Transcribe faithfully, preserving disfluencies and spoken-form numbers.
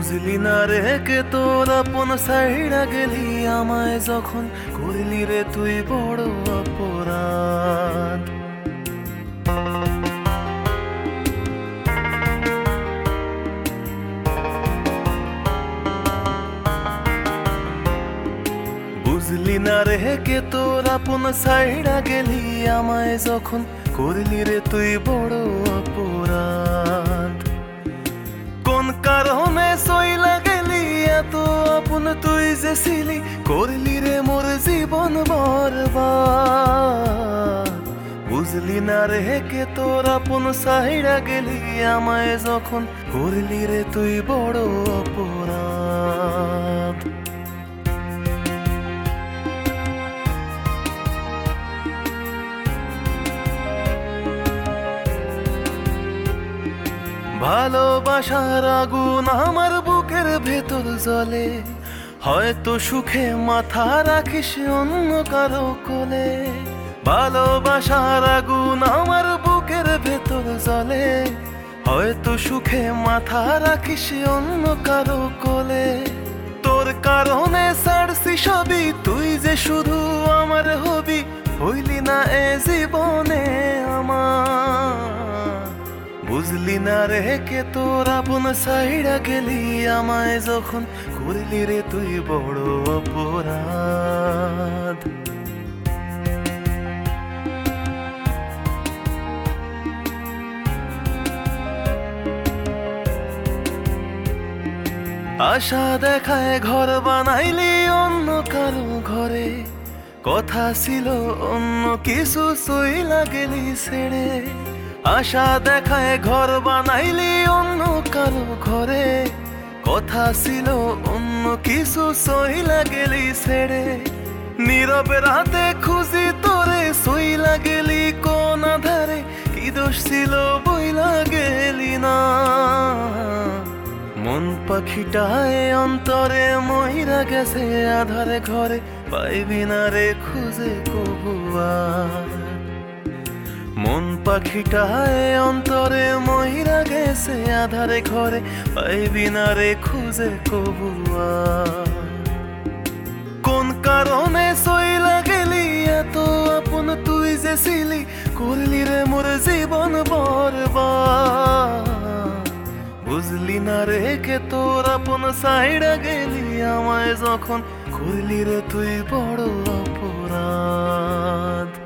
বুঝলি না রে কে তোর আপন সাইড়া গেলি আমায় যখন করলি রে তুই বড় অপরাধ। বুঝলি না রে কে তোর আপন সাইড়া গেলি আমায় যখন করলি রে তুই বড় অপরাধ। কোন কারণে সইলা গেলি এত আপন তুই যে ছিলি করলি রে মোর জীবন বরবাদ। বুঝলি না রে কে তোর আপন সাইড়া গেলি আমায় যখন করলি রে তুই বড় অপরাধ। ভালোবাসার আগুন আমার বুকের ভেতর জ্বলে, হয়তো সুখে মাথা রাখিস অন্য কারো কোলে। ভালোবাসার আগুন আমার বুকের ভেতর জ্বলে, হয়তো সুখে মাথা রাখিস অন্য কারো কোলে। তোর কারণে ছাড়ছি সবই, তুই যে শুধু আমার হবি, হইলি না এ জীবনে আমার। বুঝলি না রে কে তোর আপন সাইড়া গেলি আমায় যখন করলি রে তুই বড় অপরাধ। আশা দেখায় ঘর বানাইলি অন্য কারো ঘরে, কথা ছিল অন্য কিছু সইলা গেলি ছেড়ে। আশা দেখায় ঘর বানাইলি অন্য কারো ঘরে, কথা ছিল অন্য কিছু সইলা গেলি ছেড়ে। নীরবে রাতে খুঁজি তোরে সইলা গেলি কোন আধারে, কি দোষ ছিল বইলা গেলি না। মন পাখিটায় অন্তরে মহিরা গেছে আধারে ঘরে, পাইবি না রে খুঁজে কবুয়া। মন পাখিটায় অন্তরে মহিরা গেছে আধারে ঘরে, পাইবি না রে খুঁজে কবুয়া। কোন কারণে সইলা গেলি এত আপন তুই যে ছিলি, করলি রে মোর জীবন বরবাদ। বুঝলি না রে কে তোর আপন সাইড়া গেলি আমায় যখন করলি রে তুই বড় অপরাধ।